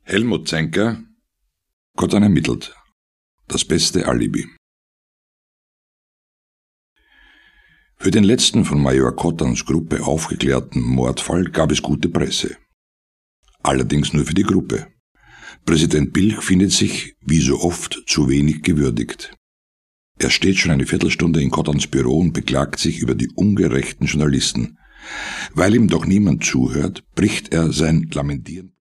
Helmut Zenker, Kotan ermittelt. Das beste Alibi. Für den letzten von Major Kotans Gruppe aufgeklärten Mordfall gab es gute Presse. Allerdings nur für die Gruppe. Präsident Bilch findet sich, wie so oft, zu wenig gewürdigt. Er steht schon eine Viertelstunde in Kotans Büro und beklagt sich über die ungerechten Journalisten. Weil ihm doch niemand zuhört, bricht er sein Lamentieren